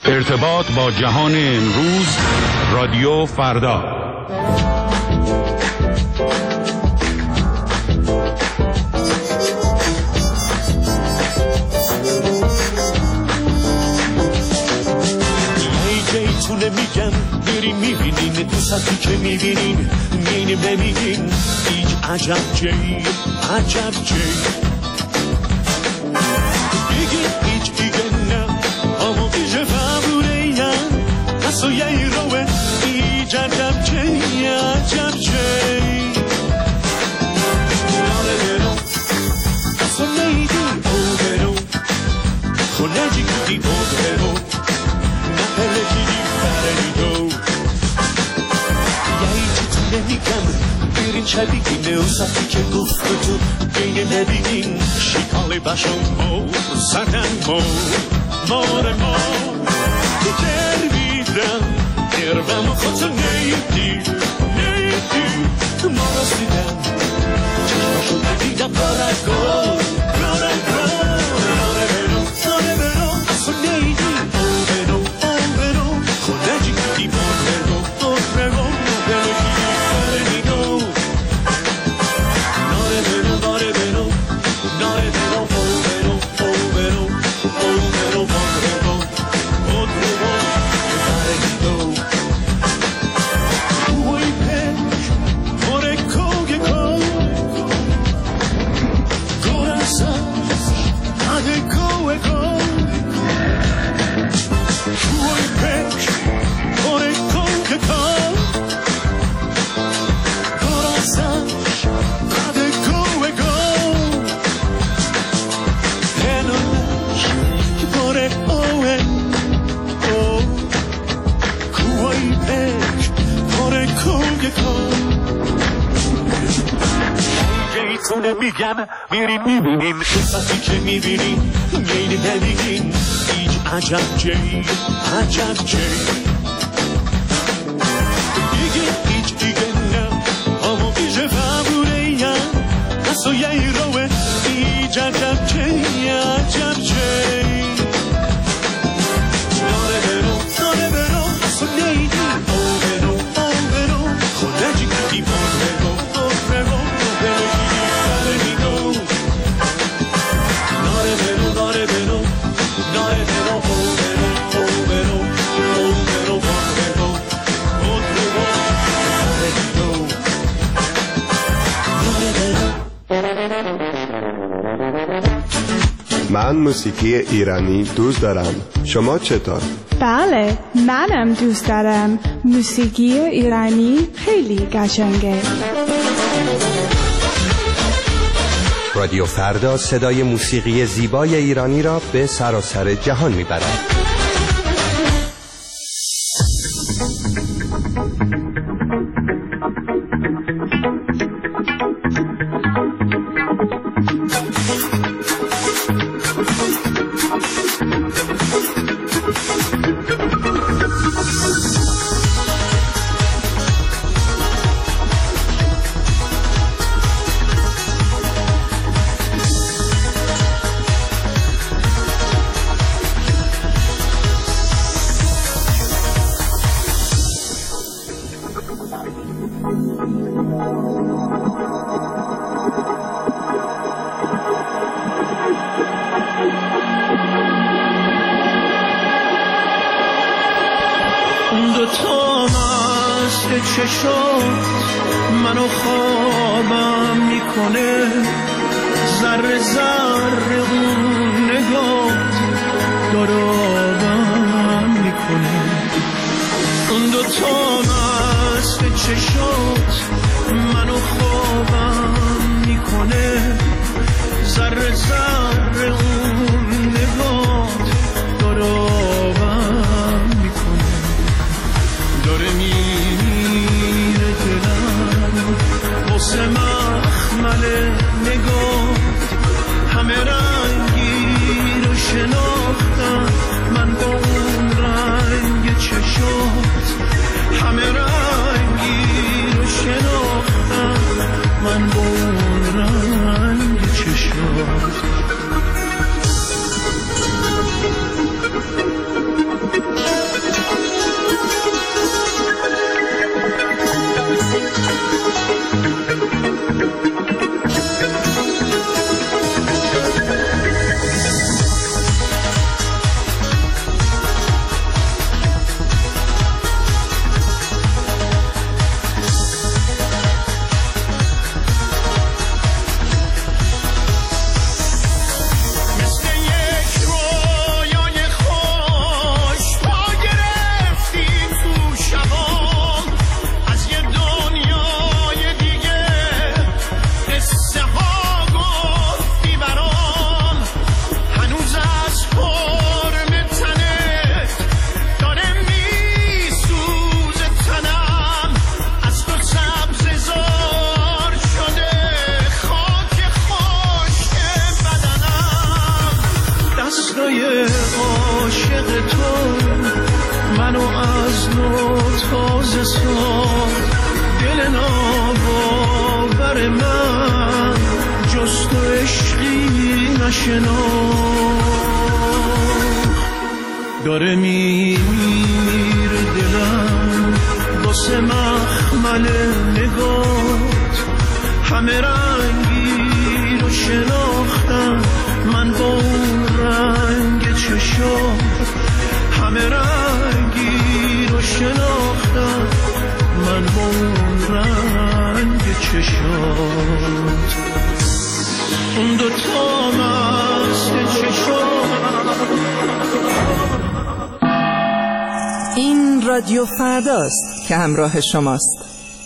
ارتباط با جهان امروز، رادیو فردا. جیتونه میگم بریم میبینین دوستی که میبینین میینیم نمیگین هیچ عجب جی بگین هیچ دیگه نه اما بیشه فبوریم اصلا یه روه هیچ عجب جی ناره برو اصلا نیدی او برو خلجی کدی او برو برین شبیگین اوسطی که گفت تو بین نبیگین شیکالی باشم مو زدن مار تو درویدم دربم خودتو نیدی ما رسیدم چشماشو دیدم رارگو اصلا نیدی او برو خودجی کدی او برو میگم میریم میبینیم قصتی که میبینیم میینیم نمیگیم هیچ عجب جی دیگه هیچ دیگه نه اما بیشه فبوریم اصلا یه روه هیچ عجب جی ناره برو اصلا نیدی او برو خلجی کدی او برو من موسیقی ایرانی دوست دارم. شما چطور؟ بله، منم دوست دارم. موسیقی ایرانی خیلی قشنگه. رادیو فردا صدای موسیقی زیبای ایرانی را به سراسر جهان میبرد. منو خوابم میکنه ذره ذره اون نگات دارابم میکنه اون دوتا مست چشات منو خوابم میکنه ذره ذره اون نگات دارابم میکنه داره میره دلم واسه مخمل نگاه همه رنگی رو شناختم تو دل ناباور من جز تو عشقی نشنا داره میره دلم واسه مخمل نگات همه رنگی رو شناختم من با اون رنگ چشات همه رنگی رو شناختم من با اون رنگ چشات اون دوتا مست چشات. این رادیو فرداست که همراه شماست.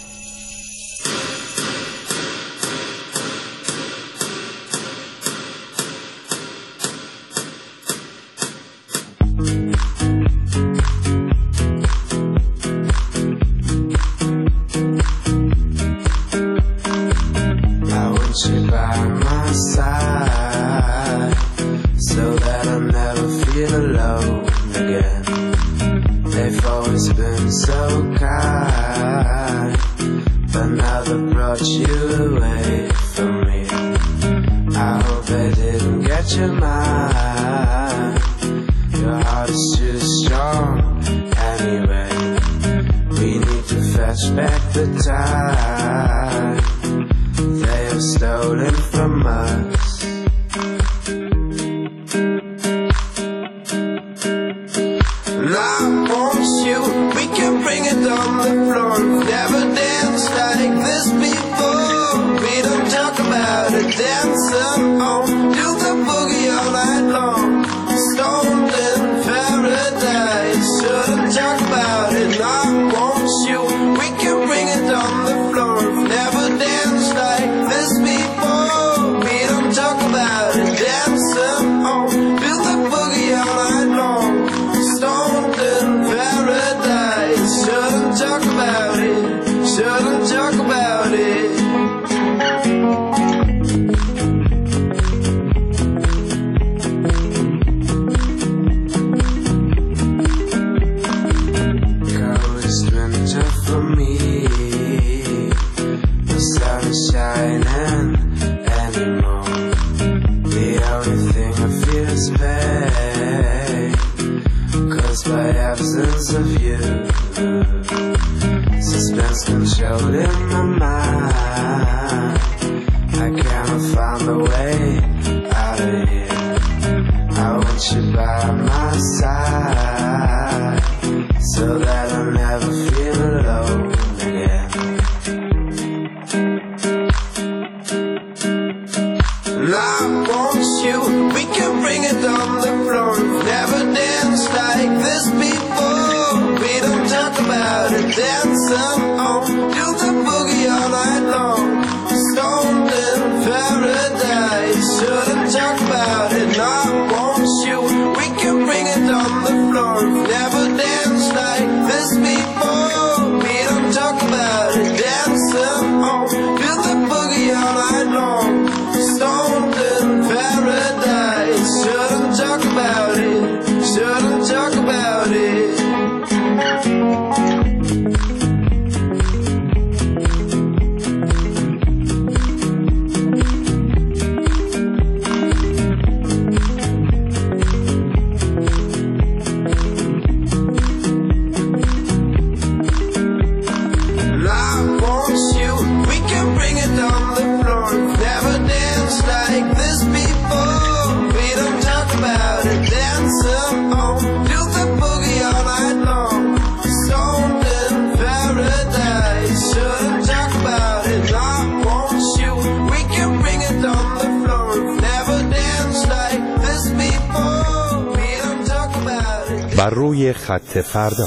بر روی خط فردا.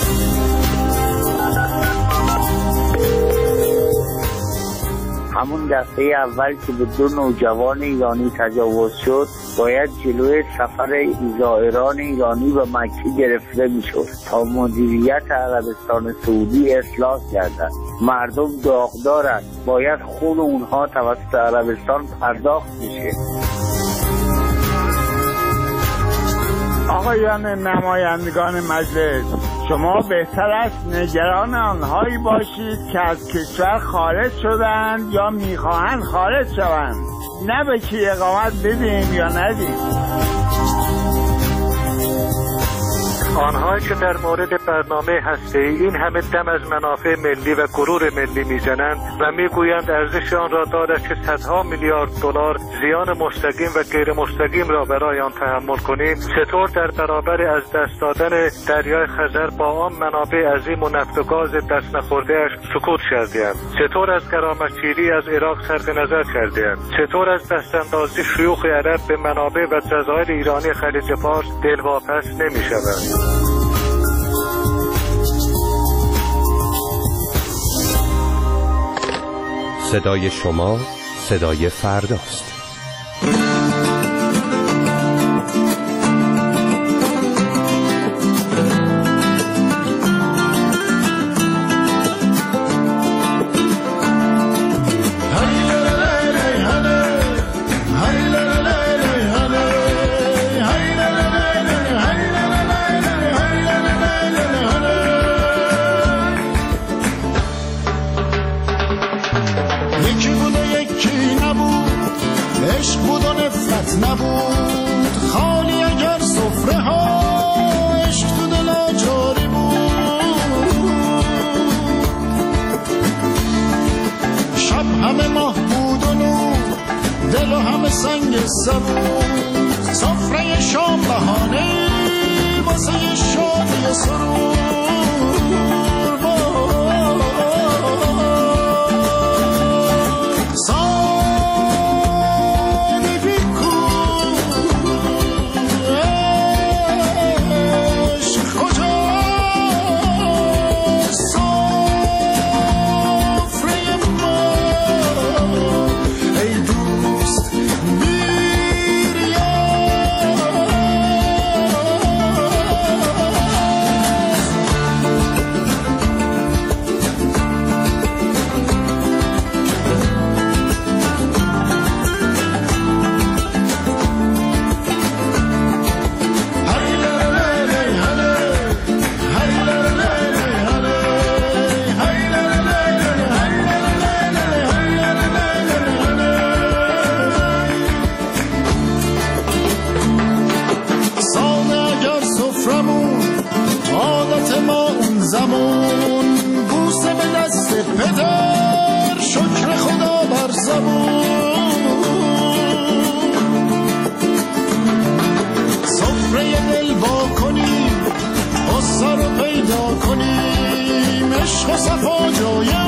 همون دفعه اول که به 2 نوجوان ایرانی تجاوز شد باید جلوی سفر زائران ایرانی به مکه گرفته میشد تا مدیریت عربستان سعودی اصلاح گردد. مردم داغدارند، باید خون اونها توسط عربستان پرداخت بشه. آقایان نمایندگان مجلس، شما بهتر است نگران آنهایی باشید که از کشور خارج شدند یا میخواهند خارج شوند، نه به کی اقامت بدیم یا ندیم. آنهایی که در مورد برنامه هسته‌ای این همه دم از منافع ملی و غرور ملی میزنند و میگویند ارزش آن را دارد که صدها میلیارد دلار زیان مستقیم و غیر مستقیم را برای آن تحمل کنیم، چطور در برابر از دست دادن دریای خزر با آن منابع عظیم و نفت و گاز دست نخورده‌اش سکوت کرده‌اند؟ چطور از غرامتگیری از عراق صرف نظر کرده‌اند؟ چطور از دستاندازی شیوخ عرب به منابع و جزایر ایرانی خلیج فارس دلواپس نمی‌شوند؟ صدای شما صدای فرداست. نبود خالی اگر سفره ها عشق تو دلا جاری بود، شب همه ماه بود و نور، دل و همه سنگ سبود، سفره شام بهانه واسه شادی و سرور. زمان بوسه به دست پدر، شکر خدا بر زبون، سفره دل با کنیم، غصه رو پیدا کنیم، عشق و صفا جای